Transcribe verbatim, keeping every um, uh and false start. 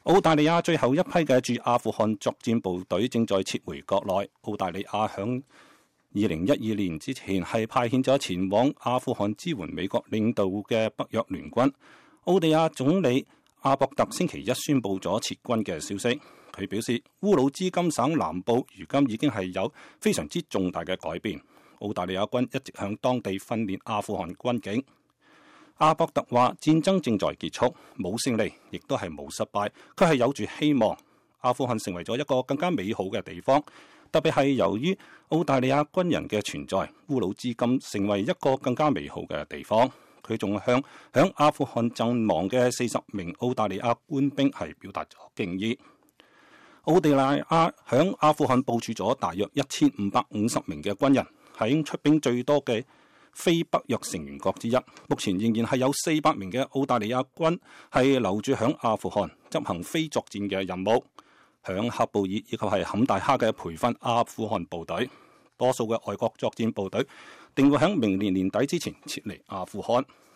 澳大利亞最後一批嘅駐阿富汗作戰部隊正在撤回國內。澳大利亞響二零一二年之前係派遣咗前往阿富汗支援美國領導嘅北約聯軍。澳大利亞總理阿博特星期一宣布咗撤軍嘅消息。佢表示，烏魯茲金省南部如今已經係有非常之重大嘅改變。澳大利亞軍一直向當地訓練阿富汗軍警。阿博特話：戰爭正在結束，冇勝利，亦都係冇失敗。佢係有住希望，阿富汗成為咗一個更加美好嘅地方。特別係由於澳大利亞軍人嘅存在，烏魯茲金成為一個更加美好嘅地方。佢仲向響阿富汗陣亡嘅四十名澳大利亞官兵係表達咗敬意。澳大利亞響阿富汗部署咗大約一千五百五十名嘅軍人，係出兵最多嘅非北約成員國之一。目前仍然係有四百名嘅澳大利亞軍係留住響阿富汗執行非作戰嘅任務，響喀布爾以及係坎大哈嘅培訓阿富汗部隊。多數嘅外國作戰部隊定會響明年年底之前撤離阿富汗。